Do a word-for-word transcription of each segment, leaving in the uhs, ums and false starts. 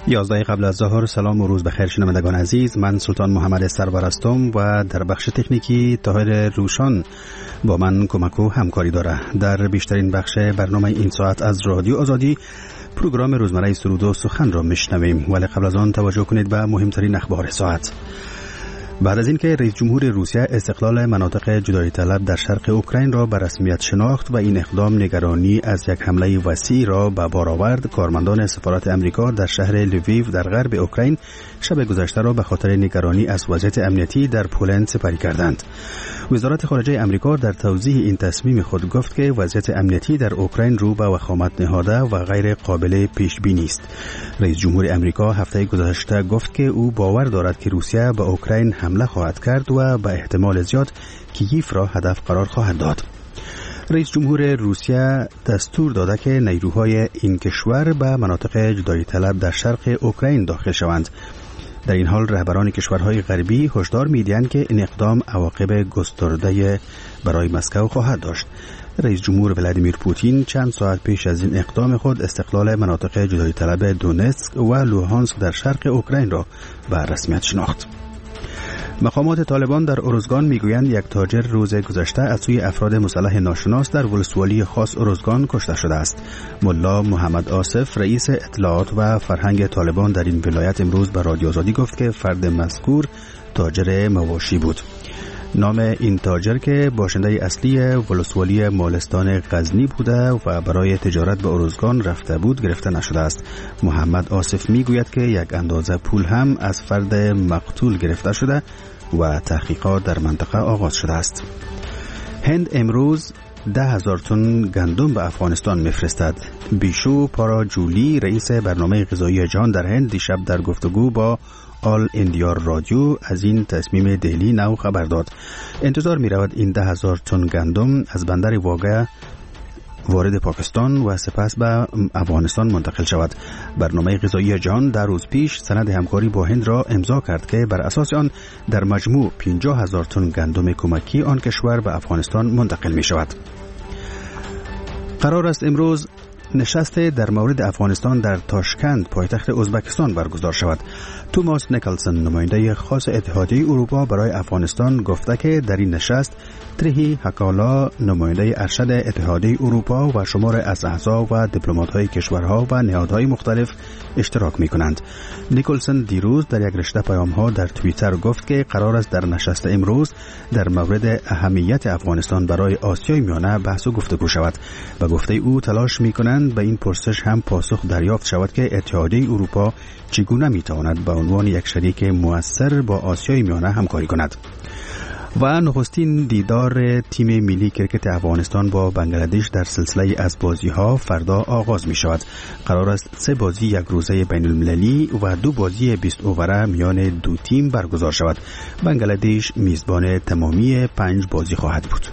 یازده قبل از ظهر. سلام و روز بخیر شنوندگان عزیز. من سلطان محمد سرور هستم و در بخش تکنیکی طاهر روشان با من کمک و همکاری داره. در بیشترین بخش برنامه این ساعت از رادیو آزادی پروگرام روزمره سرود و سخن را میشنویم، ولی قبل از آن توجه کنید به مهمترین اخبار ساعت. بعد از اینکه رئیس جمهور روسیه استقلال مناطق جدایی طلب در شرق اوکراین را به رسمیت شناخت و این اقدام نگرانی از یک حمله وسیع را به بار آورد، کارمندان سفارت امریکا در شهر لویو در غرب اوکراین شب گذشته را به خاطر نگرانی از وضعیت امنیتی در پولند سپری کردند. وزارت خارجه امریکا در توضیح این تصمیم خود گفت که وضعیت امنیتی در اوکراین رو به وخامت نهاده و غیر قابل پیش بینی است. رئیس جمهور امریکا هفته گذشته گفت که او باور دارد که روسیه به اوکراین حمله خواهد کرد و به احتمال زیاد کییف را هدف قرار خواهد داد. رئیس جمهور روسیه دستور داده که نیروهای این کشور به مناطق جدایی طلب در شرق اوکراین داخل شوند. در این حال رهبران کشورهای غربی هشدار می‌دهند که این اقدام عواقب گسترده برای مسکو خواهد داشت. رئیس جمهور ولادیمیر پوتین چند ساعت پیش از این اقدام خود استقلال مناطق جدایی طلب دونتسک و لوهانسک در شرق اوکراین را به رسمیت شناخت. مقامات طالبان در ارزگان میگویند یک تاجر روز گذشته از سوی افراد مسلح ناشناس در ولسوالی خاص ارزگان کشته شده است. ملا محمد آصف رئیس اطلاعات و فرهنگ طالبان در این ولایت امروز به رادیو آزادی گفت که فرد مذکور تاجر مواشی بود. نام این تاجر که باشنده اصلی ولسوالی مالستان غزنی بوده و برای تجارت به ارزگان رفته بود گرفته نشده است. محمد آصف میگوید که یک اندازه پول هم از فرد مقتول گرفته شده و تحقیقات در منطقه آغاز شده است. هند امروز ده هزار تن گندم به افغانستان میفرستد. بیشو پاراجولی رئیس برنامه غذایی جهان در هند دیشب در گفتگو با آل اندیا رادیو از این تصمیم دهلی نو خبر داد. انتظار می رود این ده هزار تن گندم از بندر واگه وارد پاکستان و سپس به افغانستان منتقل شود. برنامه غذایی جهان در روز پیش سند همکاری با هند را امضا کرد که بر اساس آن در مجموع پنجاه هزار تن گندم کمکی آن کشور به افغانستان منتقل می شود. قرار است امروز نشست در مورد افغانستان در تاشکند پایتخت ازبکستان برگزار شود. توماس نیکلسن نماینده خاص اتحادیه اروپا برای افغانستان گفته که در این نشست تریهی حکالا نماینده ارشد اتحادیه اروپا و شمار از احزاب و دیپلمات‌های کشورها و نهادهای مختلف اشتراک می‌کنند. نیکلسن دیروز در یک رشته پیام‌ها در توییتر گفت که قرار است در نشست امروز در مورد اهمیت افغانستان برای آسیای میانه بحث و گفتگو شود. و گفته او تلاش می‌کنند به این پرسش هم پاسخ دریافت شود که اتحادیه اروپا چگونه می‌تواند به عنوان یک شریک مؤثر با آسیای میانه همکاری کند. و نخستین دیدار تیم ملی کرکت افغانستان با بنگلادش در سلسله از بازی‌ها فردا آغاز می شود. قرار است سه بازی یک روزه بین المللی و دو بازی بیست اووره میان دو تیم برگزار شود. بنگلادش میزبان تمامی پنج بازی خواهد بود.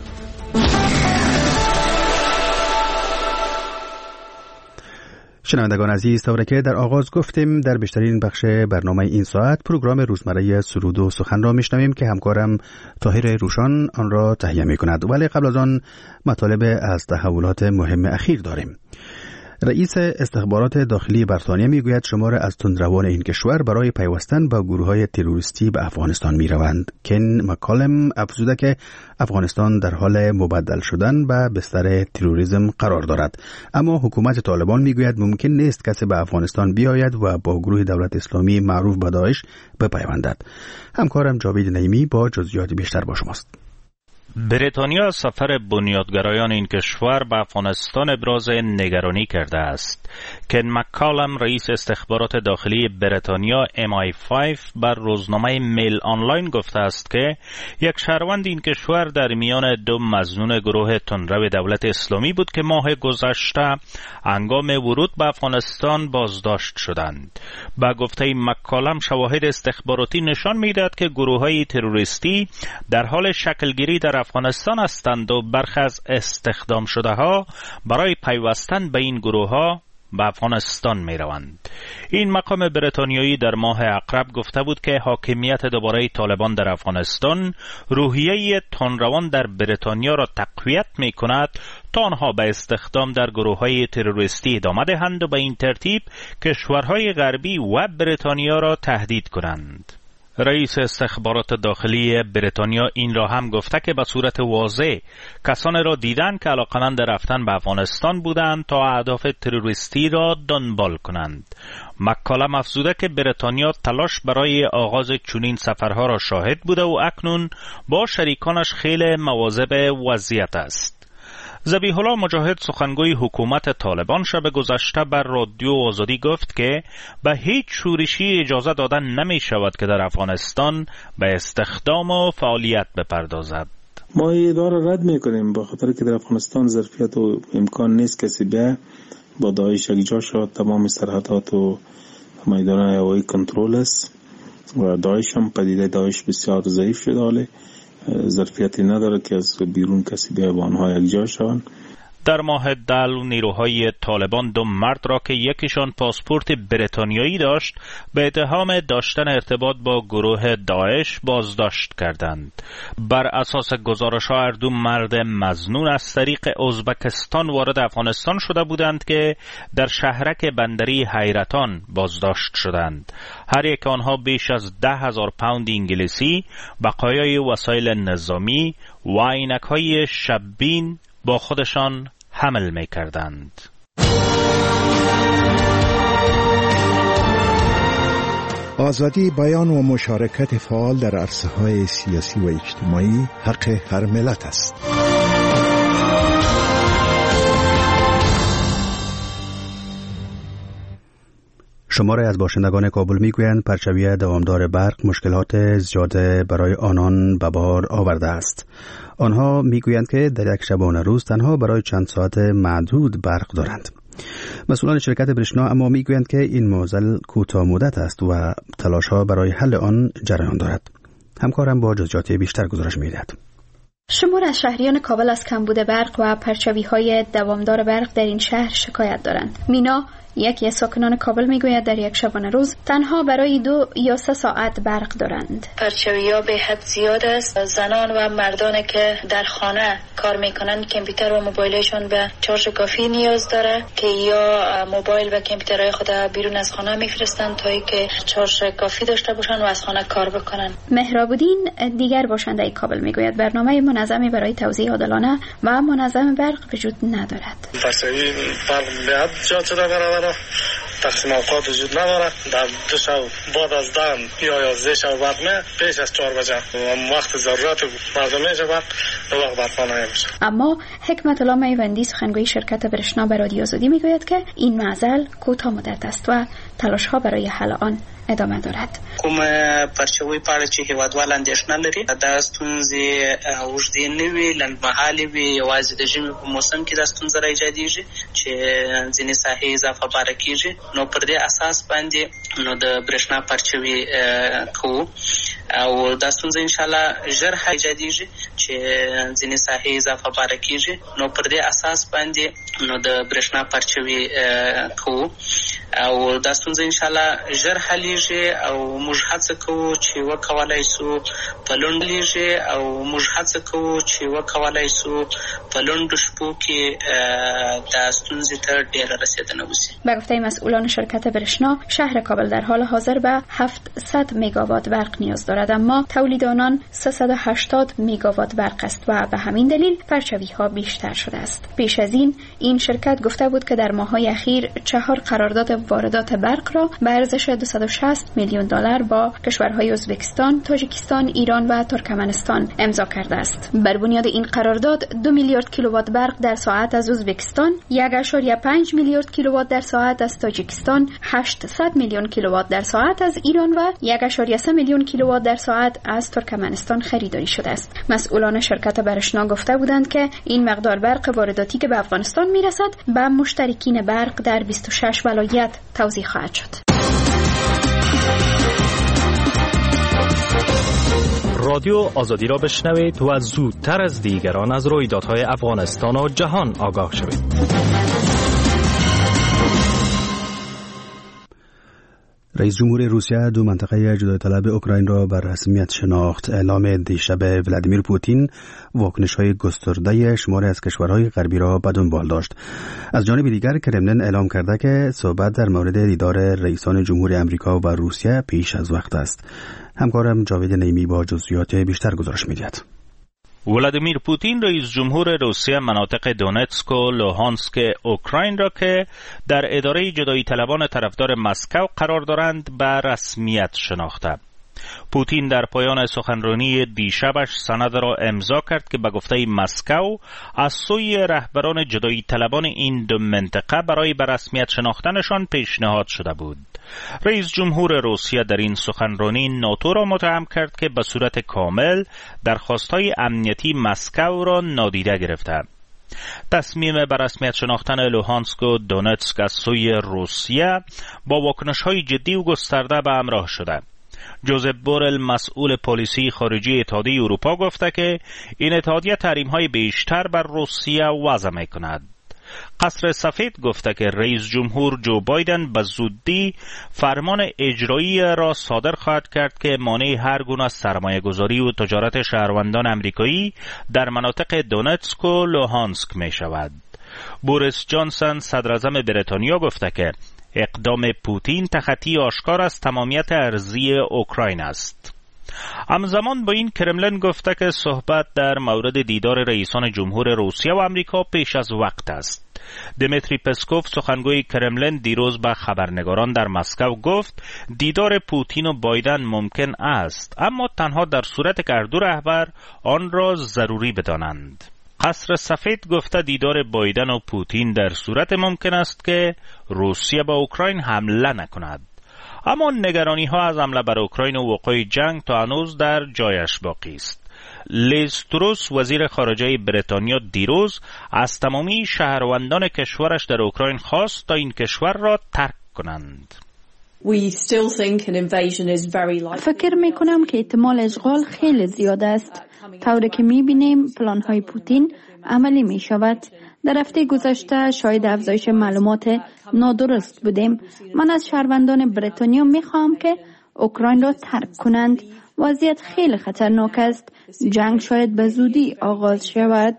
شنوندگان عزیز، طوری که در آغاز گفتیم در بیشترین بخش برنامه این ساعت پروگرام روزمره سرود و سخن را میشنویم که همکارم طاهر روشان آن را تهیه میکند. ولی قبل از آن مطالب از تحولات مهم اخیر داریم. رئیس استخبارات داخلی بریتانیا میگوید شمار از تندروان این کشور برای پیوستن با گروه‌های تروریستی به افغانستان میروند. کن مکالم افزوده که افغانستان در حال مبدل شدن به بستر تروریسم قرار دارد، اما حکومت طالبان میگوید ممکن نیست کسی به افغانستان بیاید و با گروه دولت اسلامی معروف به داعش بپیوندد. همکارم جاوید نعیمی با جزئیات بیشتر با شماست. بریتانیا سفر بنیادگرایان این کشور به افغانستان ابراز نگرانی کرده است. کن مکالم رئیس استخبارات داخلی بریتانیا ام آی پنج بر روزنامه میل آنلاین گفته است که یک شهروند این کشور در میان دو مظنون گروه تندرو دولت اسلامی بود که ماه گذشته هنگام ورود به افغانستان بازداشت شدند. با گفته مکالم شواهد استخباراتی نشان می‌دهد که گروه‌های تروریستی در حال شکلگیری در افغانستان هستند و برخی از استخدام شده ها برای پیوستن به این گروه ها به افغانستان می روند. این مقام بریتانیایی در ماه اقرب گفته بود که حاکمیت دوباره طالبان در افغانستان روحیه تندروان در بریتانیا را تقویت می کند تا آنها به استخدام در گروه‌های تروریستی ادامه دهند و به این ترتیب کشورهای غربی و بریتانیا را تهدید کنند. رئیس استخبارات داخلی بریتانیا این را هم گفته که به صورت واضح کسانی را دیدند که علاقمند رفتن به افغانستان بودند تا اهداف تروریستی را دنبال کنند. مکالم افزوده که بریتانیا تلاش برای آغاز چنین سفرها را شاهد بوده و اکنون با شریکانش خیلی مواظب وضعیت است. ذبیح الله مجاهد سخنگوی حکومت طالبان شب گذشته بر رادیو آزادی گفت که به هیچ شورشی اجازه دادن نمی شود که در افغانستان به استخدام و فعالیت بپردازد. ما این ادعا را رد میکنیم به خاطر که در افغانستان ظرفیت و امکان نیست کسی بیا با داعش یکجا شود. تمام سرحدات و میدان هوایی کنترل است و داعش هم پدیده داعش بسیار ضعیف شده، حالی ظرفیتی نداره که از بیرون کسی بیا با آنها یکجا شوند. در ماه دل نیروهای طالبان دو مرد را که یکیشان پاسپورت بریتانیایی داشت به اتهام داشتن ارتباط با گروه داعش بازداشت کردند. بر اساس گزارش‌ها هر دو مرد مظنون از طریق ازبکستان وارد افغانستان شده بودند که در شهرک بندری حیرتان بازداشت شدند. هر یک آنها بیش از ده هزار پوند انگلیسی، بقایای وسایل نظامی و عینک‌های شب‌بین با خودشان حمل می کردند. آزادی بیان و مشارکت فعال در عرصه‌های سیاسی و اجتماعی حق هر ملت است. شماره از باشندگان کابل میگویند پرچوی دوامدار برق مشکلات زیاده برای آنان به بار آورده است. آنها میگویند که در یک شبانه روز تنها برای چند ساعت معدود برق دارند. مسئولان شرکت برشنا اما میگویند که این معضل کوتاه مدت است و تلاش‌ها برای حل آن جریان دارد. همکارم با جزئیات بیشتر گزارش می‌دهد. شمار از شهریان کابل از کمبود برق و پرچوی‌های دوامدار برق در این شهر شکایت دارند. مینا یکی از ساکنان کابل میگوید در یک شبانه روز تنها برای دو یا سه ساعت برق دارند. پرچوی‌ها به حد زیاد است. زنان و مردانی که در خانه کار میکنند کامپیوتر و موبایلشون به چارج کافی نیاز داره که یا موبایل و کامپیوترهای خود بیرون از خانه میفرستند تا اینکه چارج کافی داشته باشن و از خانه کار بکنن. مهراب‌الدین دیگر باشنده کابل میگوید برنامه منظمی برای توزیع عادلانه و منظم برق وجود ندارد. پرچوی برق به حد زیاد شده برابر تقسیم اوقات وجود ندارد. در دو شب بعد از دم یا یازده شب برق نه پیش از چهار بجه و وقت ضرورت مردم میشه برق دو وقت برق نمیشه. اما حکمت الله میوندی سخنگوی شرکت برشنا به رادیو آزادی میگوید که این معضل کوتاه مدت است و تلاش ها برای حل آن ادامه دارد. کوم پرچوي په اړه چې هیوادوال اندېښنه لري دا ستونزې اوږدې نه وي لنډمهالې وي، یوازې د ژمي په موسم کې دا ستونزه راایجادېږي چې ځینې ساحې اضافه باره کېږي. نو پر دې اساس باندې نو د برېښنا پرچوي کوو او دا ستونزه انشاءالله ژر ایجادېږي چې ځینې ساحې اضافه باره کېږي. نو پر دې اساس باندې نو د برېښنا پرچوي کوو او دا ستونزه انشاءالله ژر حلیږي او موږ هڅه کوو چې وکولای سو په لوندلیږي او موږ هڅه کوو چې وکولای سو په لوندو شپو کې دا ستونزې ته ډېره رسیدنه وشي. به گفته مسئولان شرکت برشنا شهر کابل در حال حاضر به هفتصد مگاوات برق نیاز دارد، اما تولید آنان سیصد و هشتاد مگاوات برق است و به همین دلیل پرچوی ها بیشتر شده است. پیش از این این شرکت گفته بود که در ماه‌های اخیر چهار قرارداد واردات برق را به ارزش دویست و شصت میلیون دلار با کشورهای ازبکستان، تاجیکستان، ایران و ترکمنستان امضا کرده است. بر بنیاد این قرارداد دو میلیارد کیلووات برق در ساعت از ازبکستان، یک و پنج میلیارد کیلووات در ساعت از تاجیکستان، هشتصد میلیون کیلووات در ساعت از ایران و یک و سه میلیون کیلووات در ساعت از ترکمنستان خریداری شده است. مسئولان شرکت برشنا گفته بودند که این مقدار برق وارداتی که به افغانستان میرسد به مشترکین برق در بیست و شش ولایت توزیع خواهد شد. رادیو آزادی را بشنوید و زودتر از دیگران از رویدادهای افغانستان و جهان آگاه شوید. رئیس جمهور روسیه دو منطقه جدای طلب اوکراین را بر رسمیت شناخت. اعلام دیشب ولادیمیر پوتین واکنش‌های گسترده شماری از کشورهای غربی را به دنبال داشت. از جانب دیگر کرملین اعلام کرده که صحبت در مورد دیدار رئیسان جمهور امریکا و روسیه پیش از وقت است. همکارم جاوید نیمی با جزئیات بیشتر گزارش می‌دهد. ولادیمیر پوتین رئیس جمهور روسیه مناطق دونتسک و لوهانسک اوکراین را که در اداره جدایی طلبان طرفدار مسکو قرار دارند به رسمیت شناخته. پوتین در پایان سخنرانی دیشبش سند را امضا کرد که به گفته مسکو از سوی رهبران جدایی طلبان این دو منطقه برای به رسمیت شناختنشان پیشنهاد شده بود. رئیس جمهور روسیه در این سخنرانی ناتو را متهم کرد که به صورت کامل درخواست‌های امنیتی مسکو را نادیده گرفته. تصمیم به رسمیت شناختن لوهانسک و دونتسک از سوی روسیه با واکنش‌های جدی و گسترده به همراه شده. جوزپ بورل مسئول پلیسی خارجی اتحادیه اروپا گفته که این اتحادیه تحریم‌های بیشتر بر روسیه وضع می‌کند. قصر سفید گفته که رئیس جمهور جو بایدن به زودی فرمان اجرایی را صادر خواهد کرد که مانع هر گونه سرمایه‌گذاری و تجارت شهروندان امریکایی در مناطق دونتسک و لوهانسک می شود. بوریس جانسون صدر اعظم بریتانیا گفته که اقدام پوتین تخطی آشکار از تمامیت ارضی اوکراین است. همزمان با این کرملین گفته که صحبت در مورد دیدار رئیسان جمهور روسیه و امریکا پیش از وقت است. دمیتری پسکوف سخنگوی کرملین دیروز به خبرنگاران در مسکو گفت دیدار پوتین و بایدن ممکن است، اما تنها در صورت که هر دو رهبر آن را ضروری بدانند. قصر سفید گفته دیدار بایدن و پوتین در صورت ممکن است که روسیه به اوکراین حمله نکند. اما نگرانی ها از حمله بر اوکراین و وقوع جنگ تا هنوز در جایش باقی است. لیز تروس وزیر خارجه بریتانیا دیروز از تمامی شهروندان کشورش در اوکراین خواست تا این کشور را ترک کنند. فکر می کنم که احتمال اشغال خیلی زیاد است. طوری که می بینیم پلان های پوتین عملی می شود. در هفته گذشته شاید افزایش معلومات نادرست بودیم. من از شهروندان بریتانیا می خواهم که اوکراین را ترک کنند. وضعیت خیلی خطرناک است. جنگ شاید به زودی آغاز شود.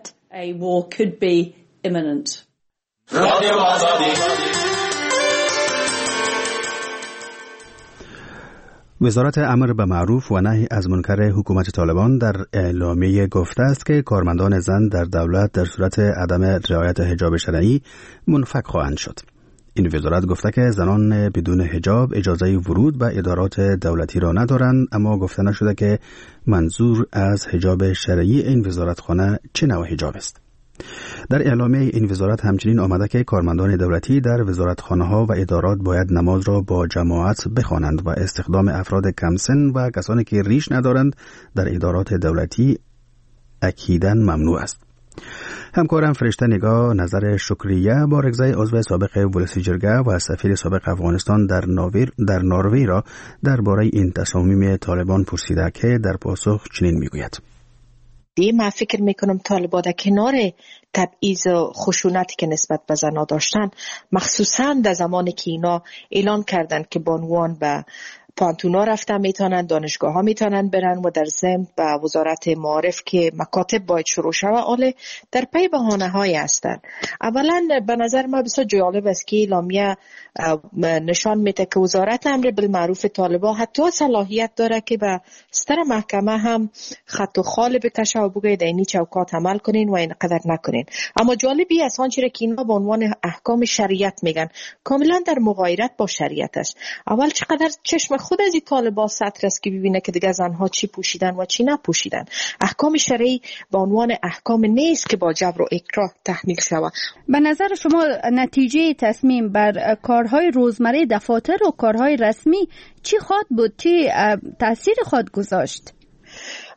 وزارت امر به معروف و نهی از منکر حکومت طالبان در اعلامیه گفته است که کارمندان زن در دولت در صورت عدم رعایت حجاب شرعی منفک خواهند شد. این وزارت گفته که زنان بدون حجاب اجازه ورود به ادارات دولتی را ندارند، اما گفته نشده که منظور از حجاب شرعی این وزارتخانه چه نوع حجاب است. در اعلامیه این وزارت همچنین آمده که کارمندان دولتی در وزارتخانه‌ها و ادارات باید نماز را با جماعت بخوانند و استخدام افراد کمسن و کسانی که ریش ندارند در ادارات دولتی اکیداً ممنوع است. همکارم فرشته نگاه نظر شکریه بارگزای عضو سابق ولسی جرگه و سفیر سابق افغانستان در نارویر در ناروی را درباره این تصامیم طالبان پرسیده که در پاسخ چنین میگوید: من فکر میکنم طالبان در کنار تبعیض و خشونتی که نسبت به زنها داشتن، مخصوصا در زمانی که اینا اعلان کردند که بانوان به پانتونا رفتن میتونن، دانشگاه ها میتونن برن و در ضمن به وزارت معارف که مکاتب باید شروع شود، آله در پی بهانه های هستن. اولا به نظر ما بسیار جالب است که اعلامیه نشان میده که وزارت امر بالمعروف طالبان حتی صلاحیت داره که به ستر محکمه هم خط و خال بکشه و بگه در اینی چوکات عمل کنین و اینقدر نکنین. اما جالبی از آنچه که اینا به عنوان احکام شریعت میگن کاملا در مغایرت با شریعت است. اول چقدر چشم خود از این طالبان سطر است که ببینه که دیگه زنها چی پوشیدن و چی نپوشیدن. احکام شرعی به عنوان احکام نیست که با جبر و اکراه تحمیل شود. به نظر شما نتیجه تصمیم بر کارهای روزمره دفاتر و کارهای رسمی چی خواهد بود؟ چی تأثیر خواهد گذاشت؟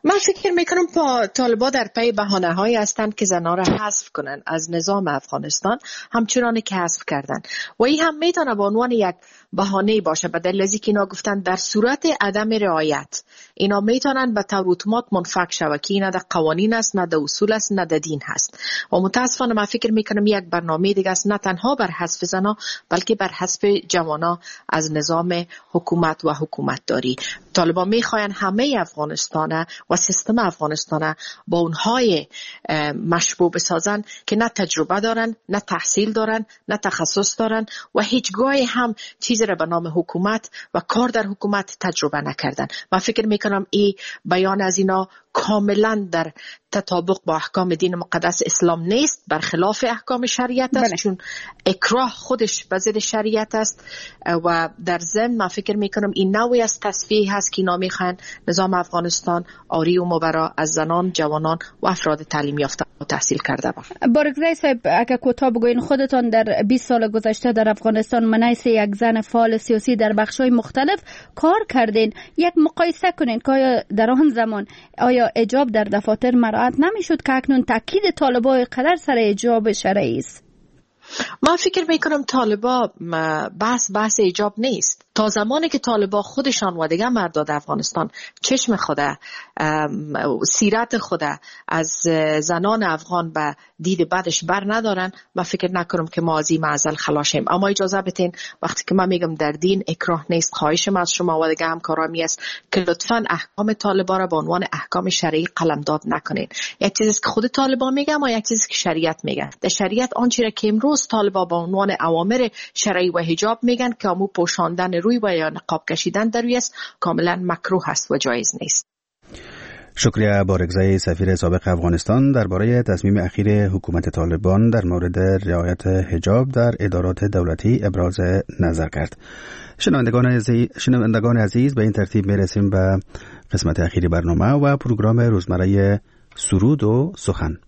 من فکر میکنم پا طالبا در پی بهانه هایی هستند که زنها را حذف کنن از نظام افغانستان، همچنانی که حذف کردن و این هم میتونه به عنوان یک بهانه باشه، به دلیل اینکه اینا گفتن در صورت عدم رعایت اینا میتونن به طور اتومات منفک شود که اینا در قوانین است، نه در اصول است، نه در دین هست. و متاسفانه من فکر میکنم یک برنامه دیگه است، نه تنها بر حذف زنها بلکه بر حذف جوانا از نظام حکومت و حکومت داری. طالبان میخواین همه افغانستان و سیستم افغانستان با اونهای مشبوه بسازن که نه تجربه دارن، نه تحصیل دارن، نه تخصص دارن و هیچگاهی هم چیزی را به نام حکومت و کار در حکومت تجربه نکردن. من فکر میکنم این بیان از اینا کاملا در تطابق با احکام دین مقدس اسلام نیست، برخلاف احکام شریعت است. بله. چون اکراه خودش به ضد شریعت است و در ضمن من فکر میکنم این نوعی از تصفیه هست که اینا میخوان نظام افغانستان آری و مبرا از زنان، جوانان و افراد تعلیم یافته و تحصیل کرده باشه. بارگزای صاحب، اگه کوتاه بگوین خودتان در بیست سال گذشته در افغانستان منیس یک زن فعال سیاسی در بخش‌های مختلف کار کردین، یک مقایسه کنین که آیا در آن زمان آیا حجاب در دفاتر مراعات نمیشد که اکنون تاکید طالبان قدر سر حجاب شرعی است؟ من فکر میکنم طالبا بحث بحث حجاب نیست. تا زمانی که طالبا خودشان و دیگه مرداد افغانستان چشم خوده، سیرت خوده از زنان افغان به دید بدش بر ندارن، من فکر نکنم که ما از این معضل خلاصیم. اما اجازه بدین وقتی که من میگم در دین اکراه نیست، خواهشم از شما و دیگه همکارامی است که لطفاً احکام طالبا را به عنوان احکام شرعی قلمداد نکنین. یک چیزی که خود طالبا میگه اما یک چیزی که شریعت میگه. در شریعت آنچه را که امروز طالبا به عنوان اوامر شرعی و حجاب میگن که امو پوشاندن روی و یا نقاب کشیدن در روی است، کاملا مکروه است و جایز نیست. شکریه بارگزای سفیر سابق افغانستان درباره تصمیم اخیر حکومت طالبان در مورد رعایت حجاب در ادارات دولتی ابراز نظر کرد. شنوندگان عزیز, شنوندگان عزیز به این ترتیب میرسیم به قسمت اخیری برنامه و پروگرام روزمره سرود و سخن.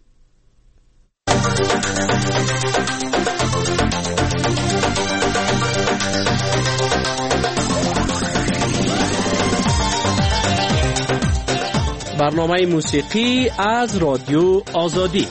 برنامه موسیقی از رادیو آزادی.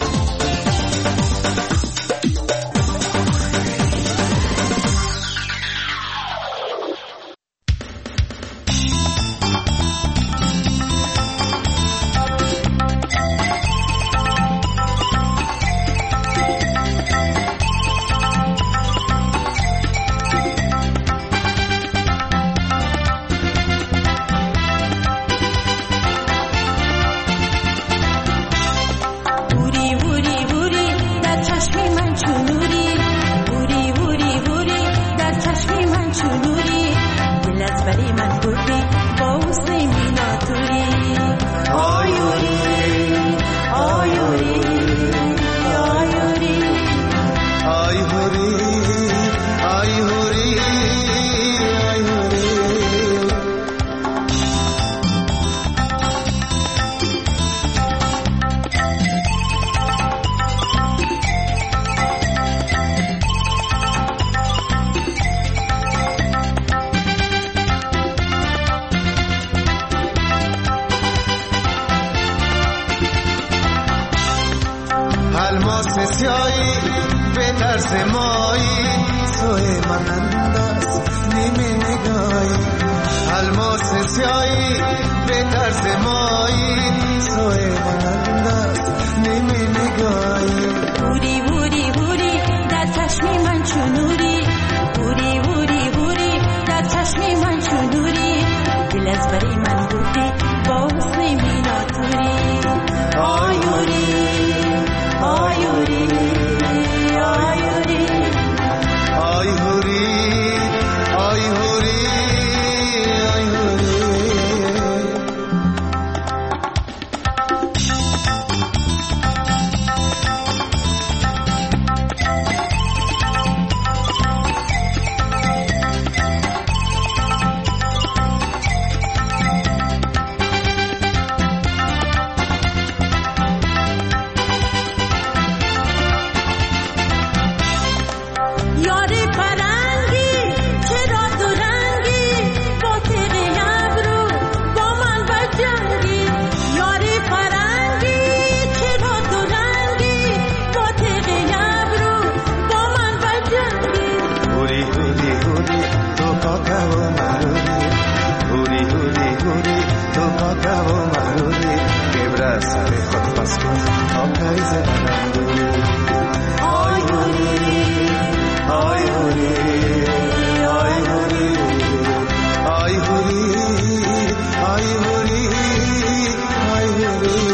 شو و مغروری عبرت سر خود پس کن تا پیز بلندی آی هوری آی هوری آی هوری آی هوری آی هوری آی هوری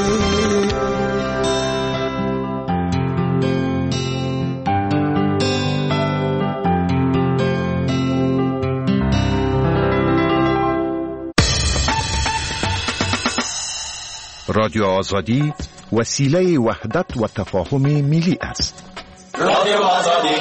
رادیو آزادی وسیله وحدت و تفاهم ملی است. رادیو آزادی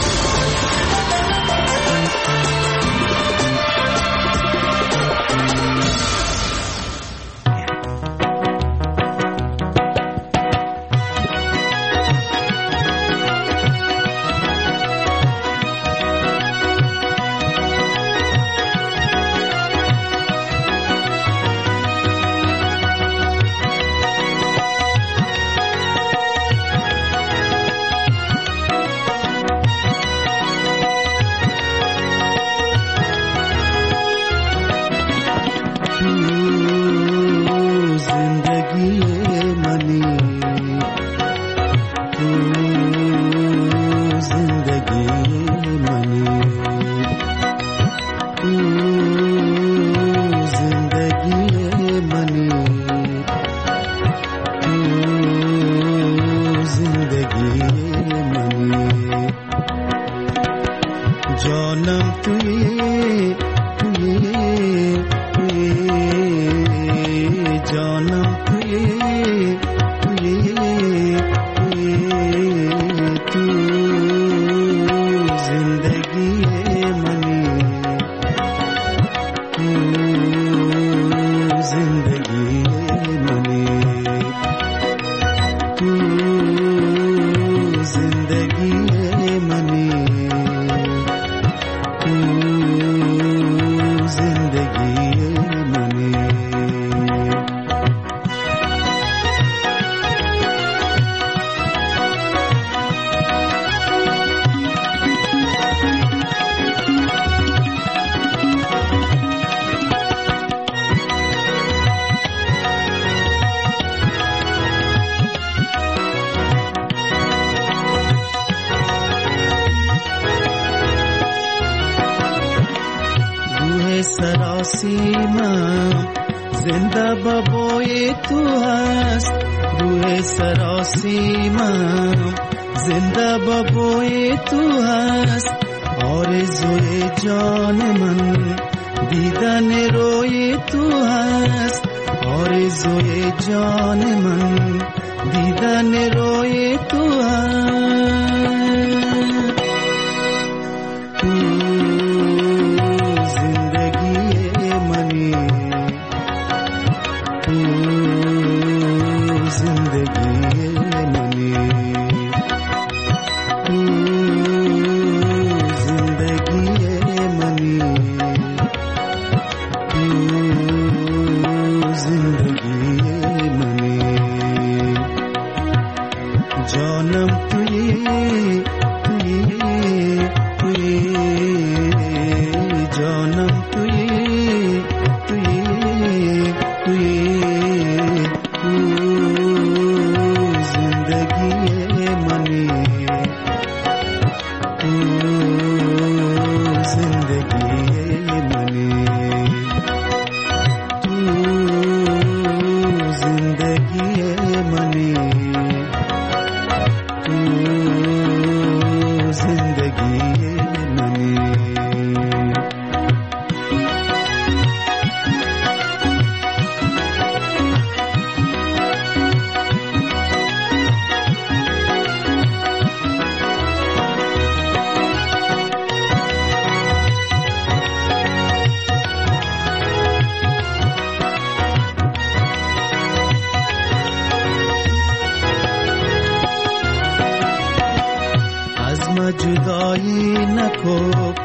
جدایی نکو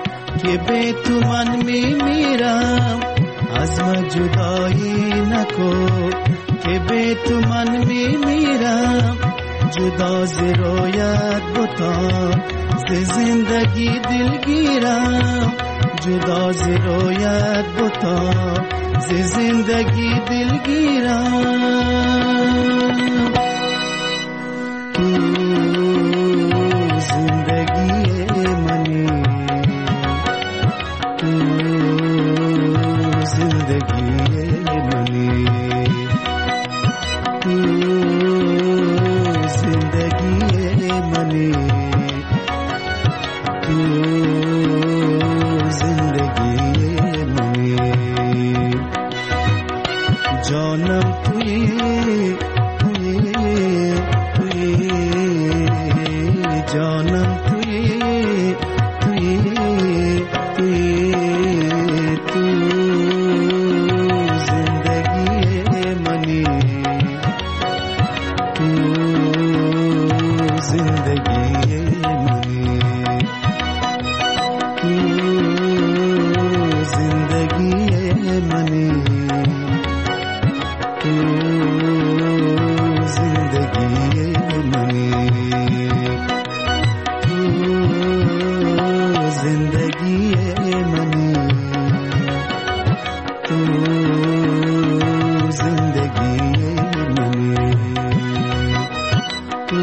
که به تو من میمیرم، از من جدایی نکو که به تو من میمیرم، جدا ز رویت بتا زندگی دلگیرم جدا ز رویت بتا ز زندگی دلگیرم تو زندگی منی تو زندگی منی تو زندگی منی تو زندگی منی جانم توی توی توی جانم توی توی توی تو زندگی منی تو زندگی منی تو زندگی منی تو زندگی منی تو زندگی منی تو زندگی منی تو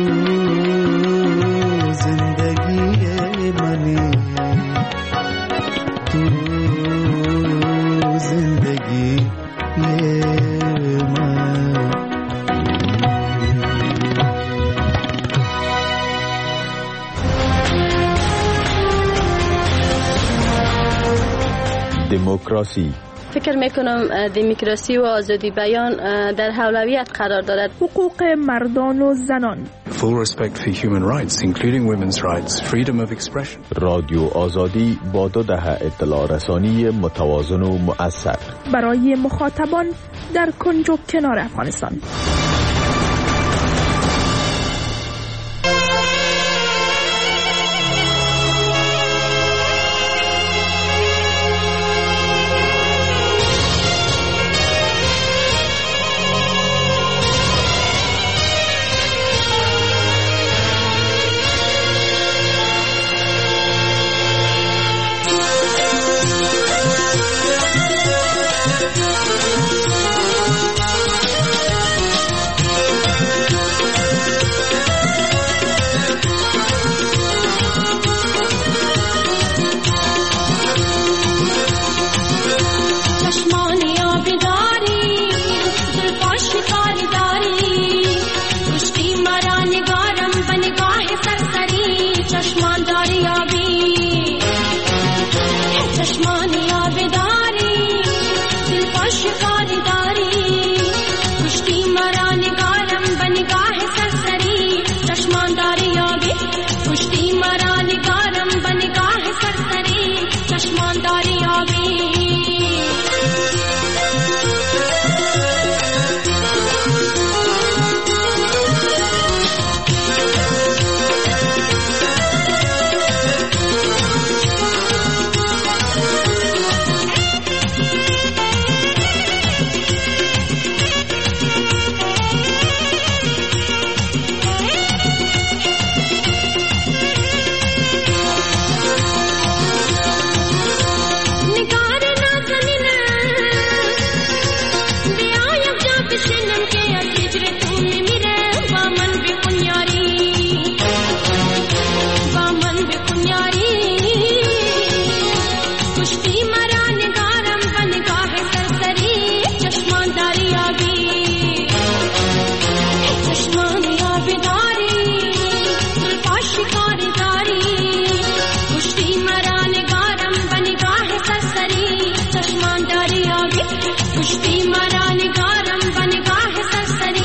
زندگی منی تو زندگی دموکراسی. فکر میکنم دموکراسی و آزادی بیان در اولویت قرار دارد. حقوق مردان و زنان. Full respect for human rights, including women's rights, freedom of expression. رادیو آزادی با دو دهه اطلاع رسانی متوازن و مؤثر برای مخاطبان در کنج و کنار افغانستان. पुष्टि मरा निगारम बन गाह सरसरी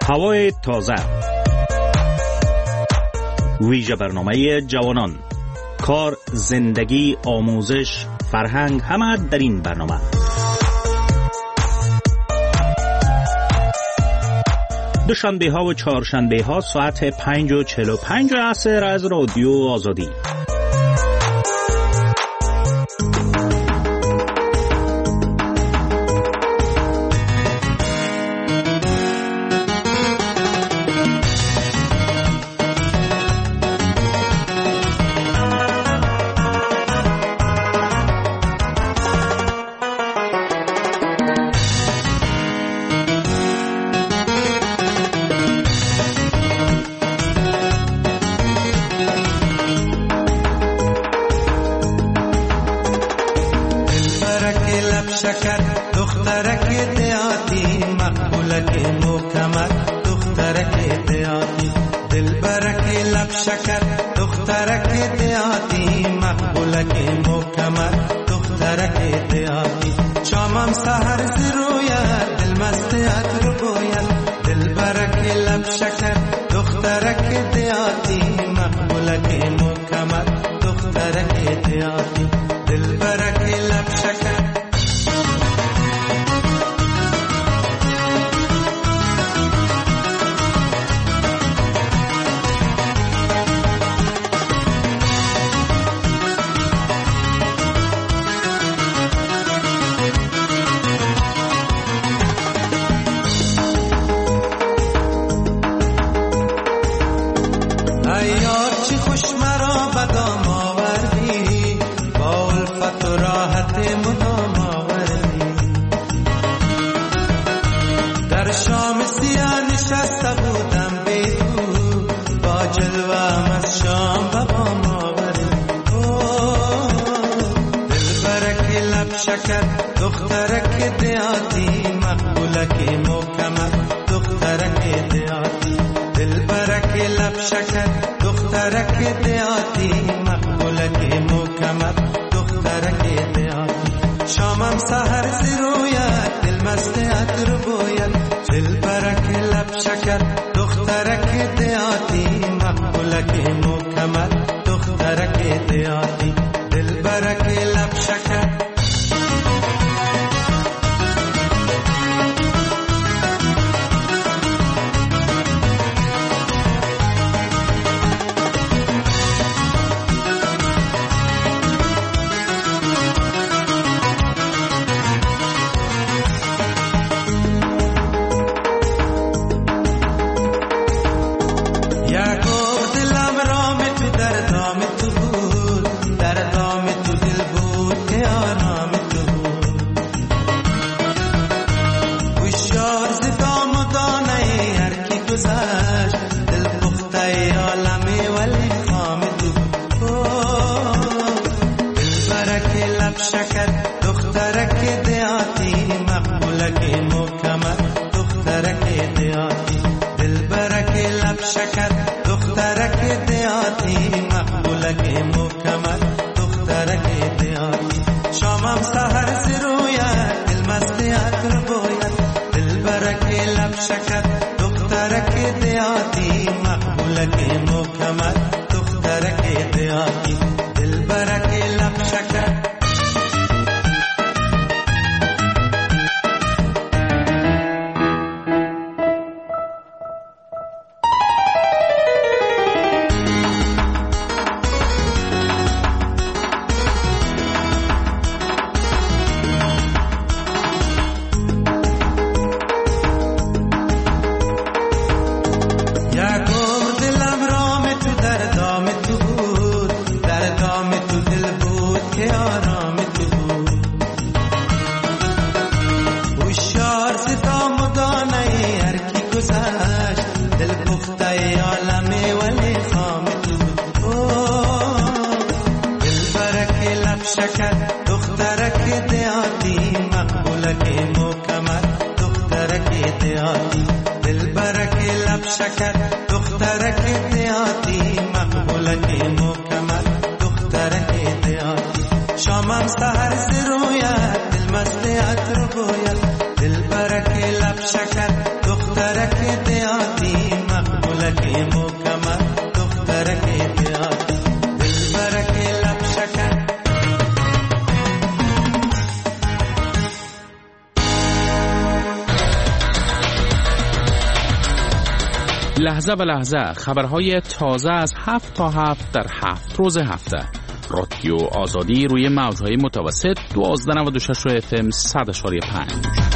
هوای تازه، ویژه برنامه جوانان، کار، زندگی، آموزش، فرهنگ، همه در این برنامه. دوشنبه ها و چهارشنبه ها ساعت پنج و چهل و پنج عصر از رادیو آزادی. شامم سهر زرویت دل مست عطر بوید دل برک لب شکر دخترک دیار لحظه به لحظه خبرهای تازه از هفت تا هفت در هفت روز هفته. رادیو آزادی روی موجهای متوسط دوازده نود و شش اف ام صد و پنج.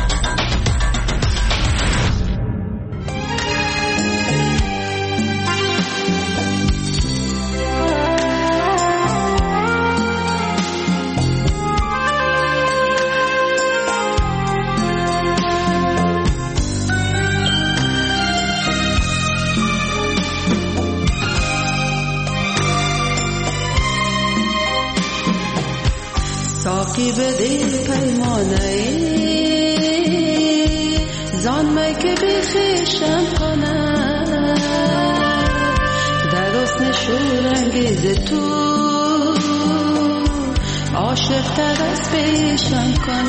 ساقی بده پیمانه زان می که بخیشم کنم در حسن شورانگیز تو عاشق تر از پیشم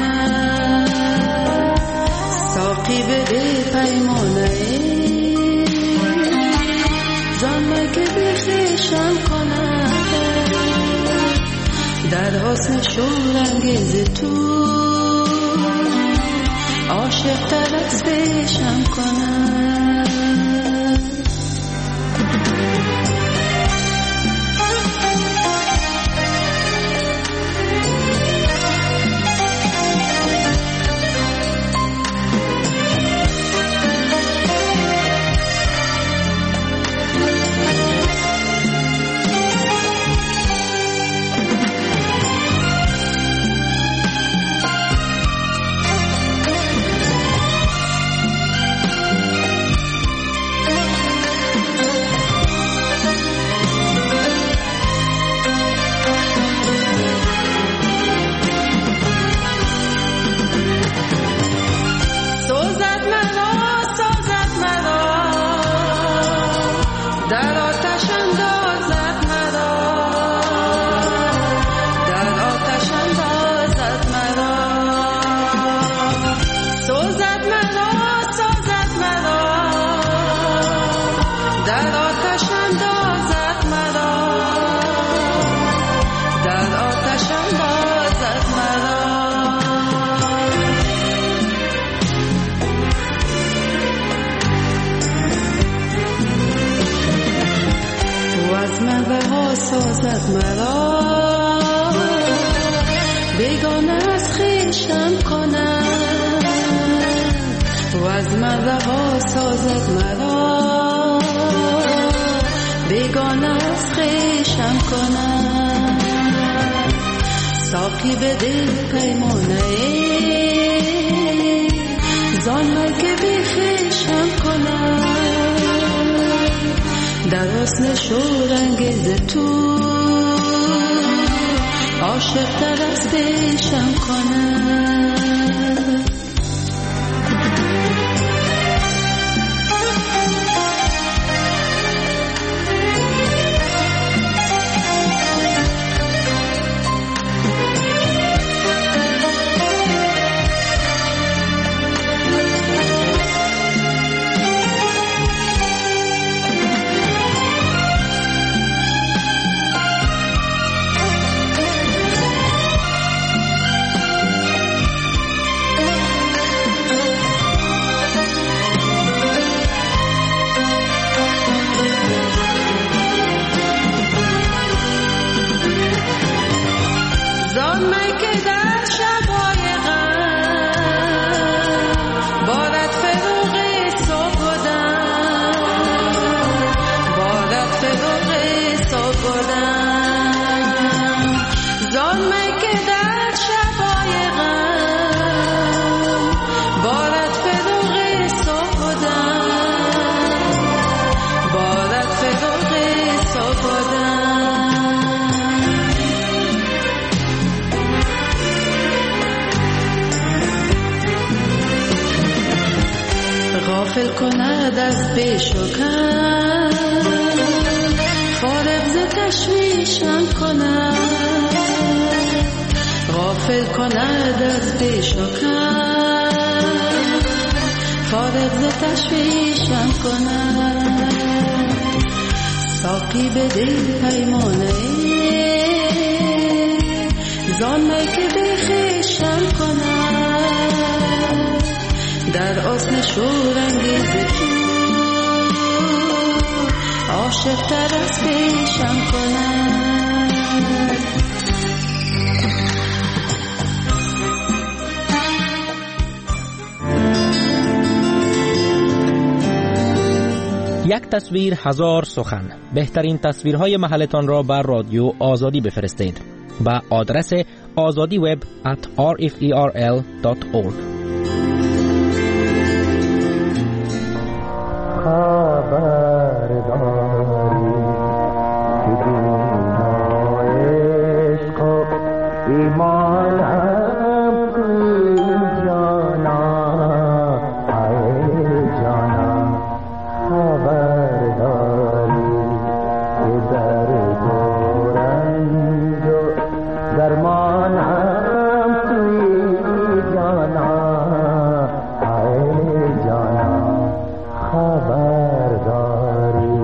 کنم. ساقی بده پیمانه زان می که بخیشم کنم در حسن شورانگیز تو عاشق تر از پیشم کنم. سازد مرا بیگانه از خویشم کنم و از من رها سازد مرا بیگانه از خویشم کنم. ساقی به دل پیمانه زان می که بی خویشم کنم در حسن شورانگیز تو عاشق تر از پیشم کنم. غافل کند از پیش و کم فارغ ز تشویشم کند غافل کند از پیش و کم فارغ ز تشویشم کند. ساقی به دل پیمانه زان می که بخیشم کند در حسن شورانگیز تو عاشق‌تر از پیشم کند. یک تصویر هزار سخن. بهترین تصویرهای محلتان را بر رادیو آزادی بفرستید با آدرس آزادی وب ات آر اف ای آر ال دات اورگ. خبرداری که دینای عشق و ایمانم توی جانا ای جانا، خبرداری که در دورنج و درمانم توی جانا ای جانا، خبرداری.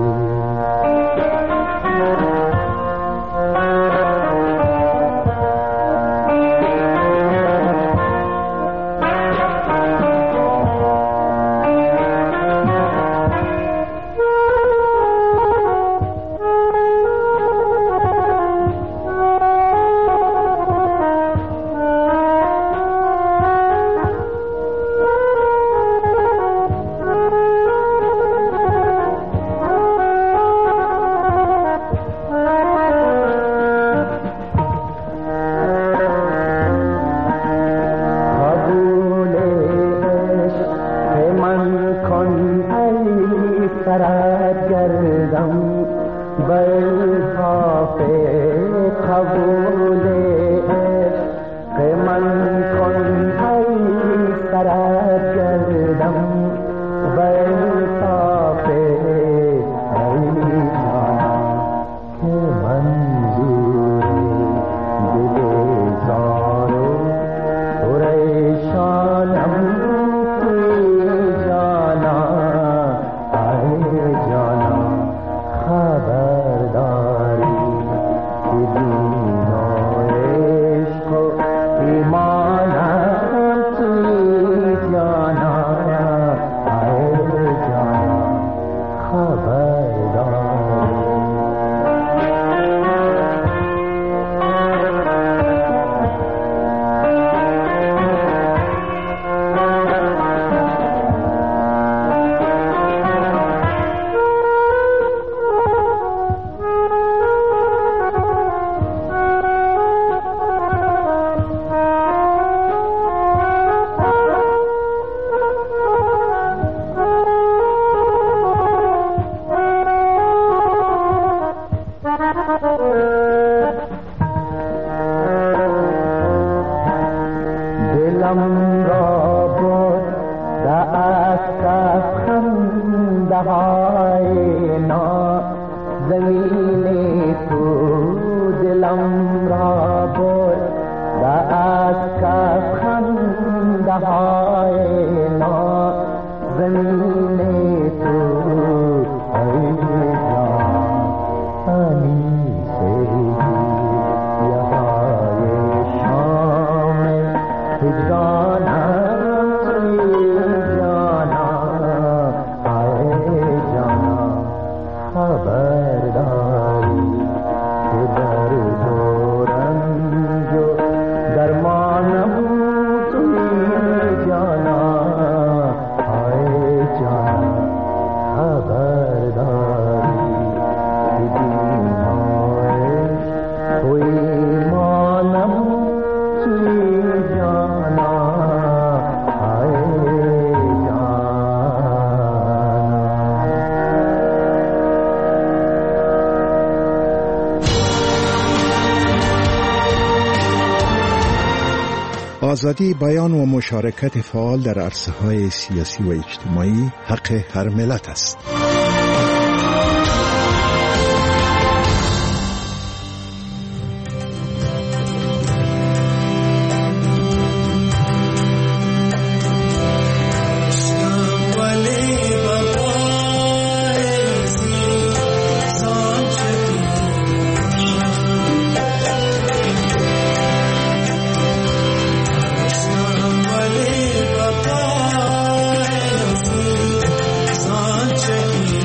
آزادی بیان و مشارکت فعال در عرصه‌های سیاسی و اجتماعی حق هر ملت است. Checking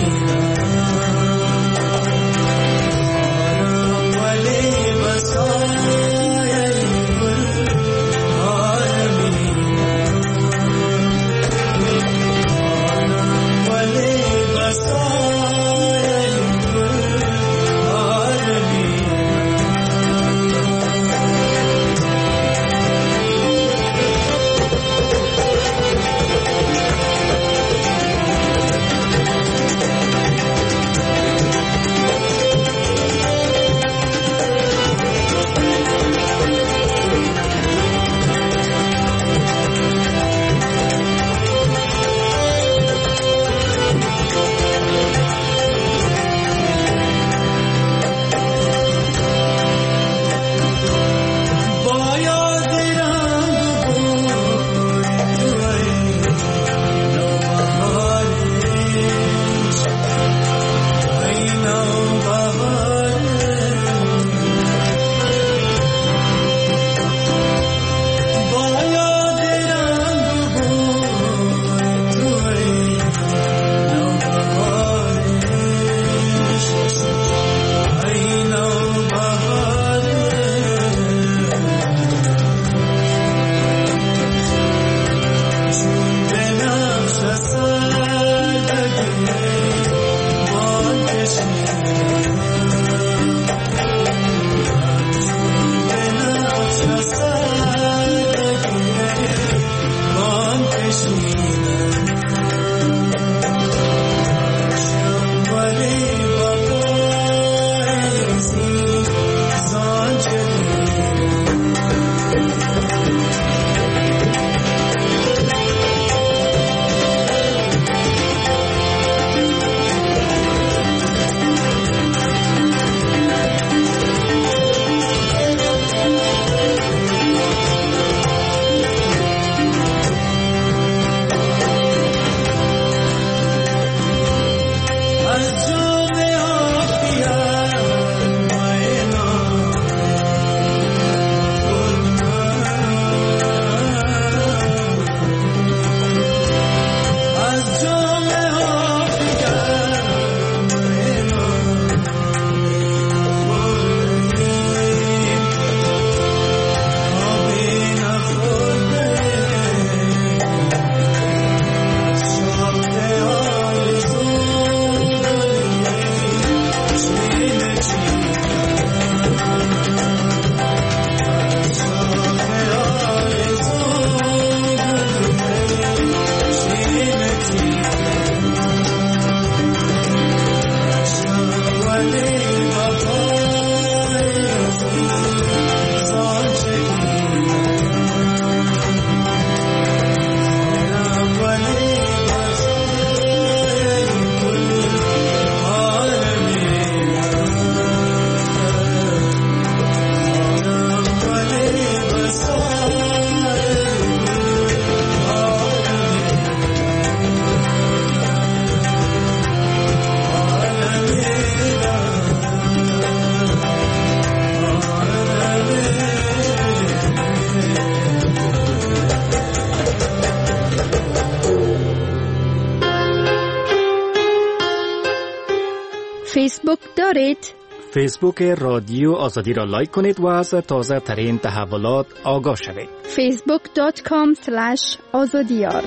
فیسبوک دارید؟ فیسبوک رادیو آزادی را لایک کنید و از تازه ترین تحولات آگاه شوید. فیسبوک دات کام اسلش آزادیار.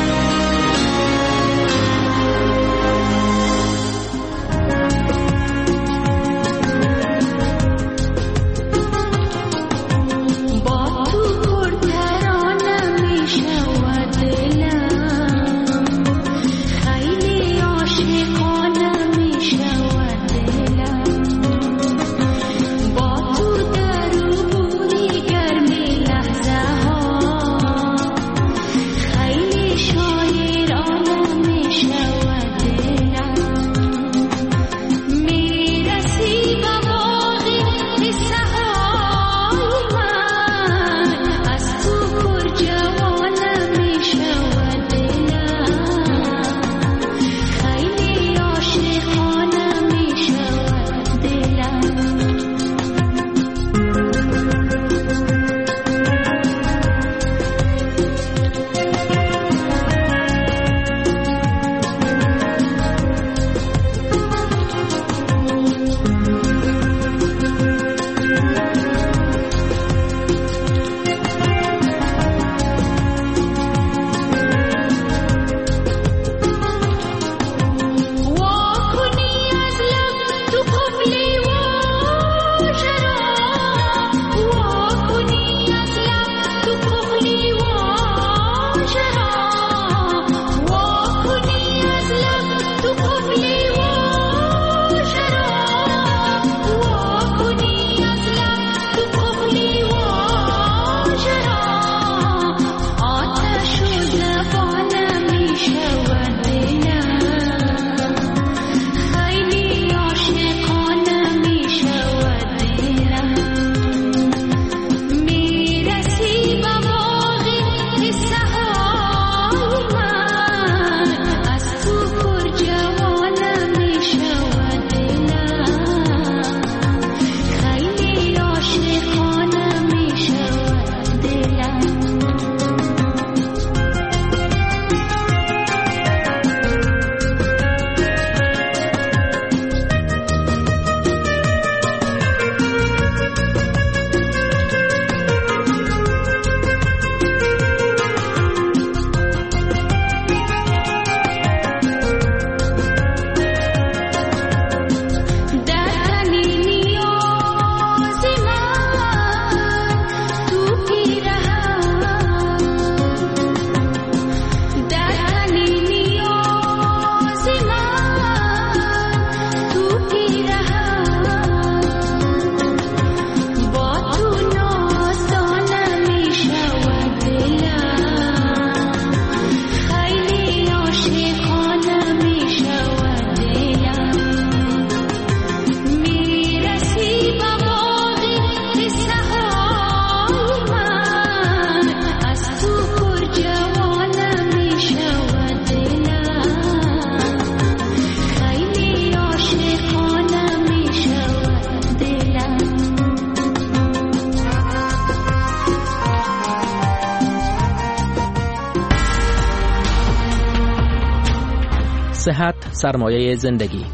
صحت سرمایه زندگی.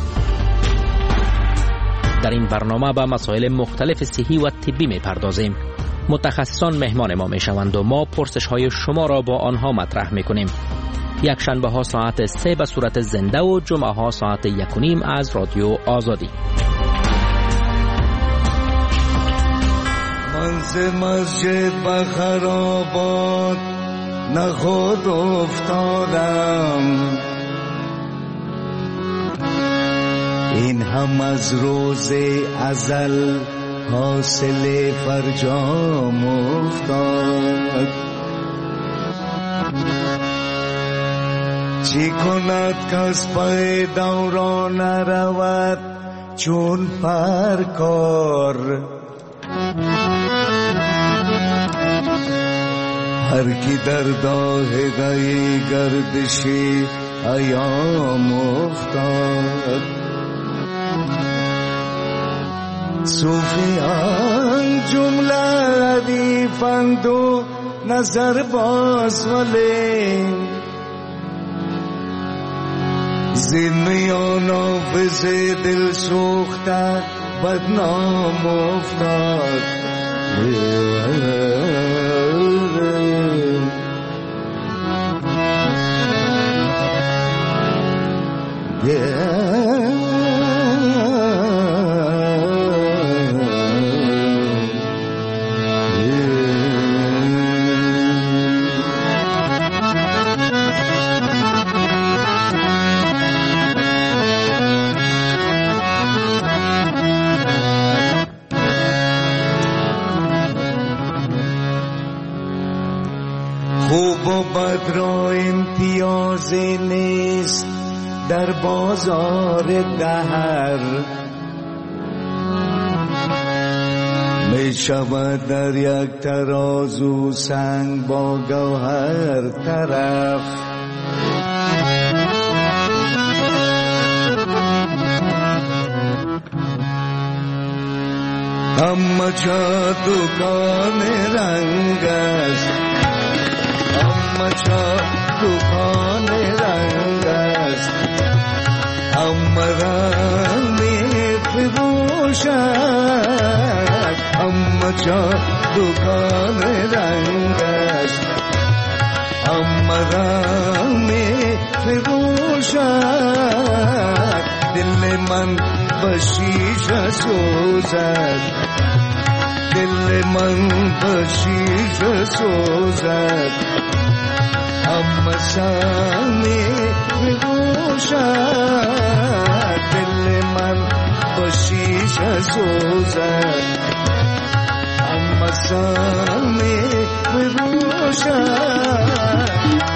در این برنامه به مسائل مختلف صحی و طبی می پردازیم. متخصصان مهمان ما می شوند و ما پرسش های شما را با آنها مطرح می کنیم. یک شنبه ها ساعت سه به صورت زنده و جمعه ها ساعت یک و نیم از رادیو آزادی. من ز مسجد به خرابات نخود افتادم، این هم از روز ازل حاصل فرجام افتاد. چی کند کس پای دوران رود چون پرکار، هر کی در داهگه گردشی ایام افتاد. صوفیان جمله ردیفند و نظر باز ولی زین میان آفز دل سوخته بدنام افتاد خوب و بد را امتیازی نیست در بازار دهر، می شود در یک ترازو سنگ با گوهر طرف. اما چا دکان رنگ است، اما چا دکان رنگ است، اما رنگ می فروشد. اما چا دکان رنگ است، اما رنگ می فروشد. دل من بشیشه سوزد، دل من بشیشه سوزد، اما سامی بگوشد. دل من بشیشه سوزد، اما سامی بگوشد.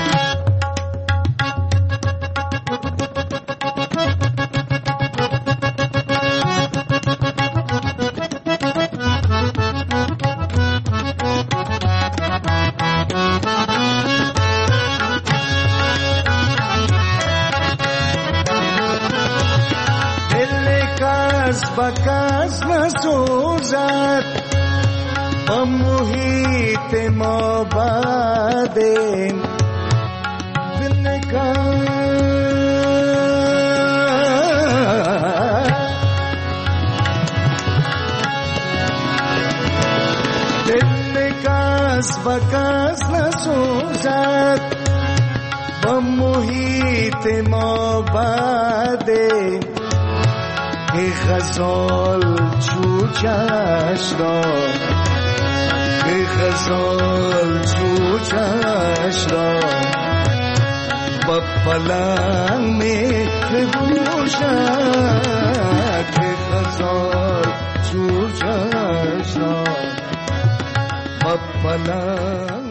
بکس نسوزد با محیط ما بعدیم دل کس بکس نسوزد با محیط ما بعدیم. ای غزال چوچش را، ای غزال چوچش را با پلنگ می بپوشد. ای غزال چوچش را با پلنگ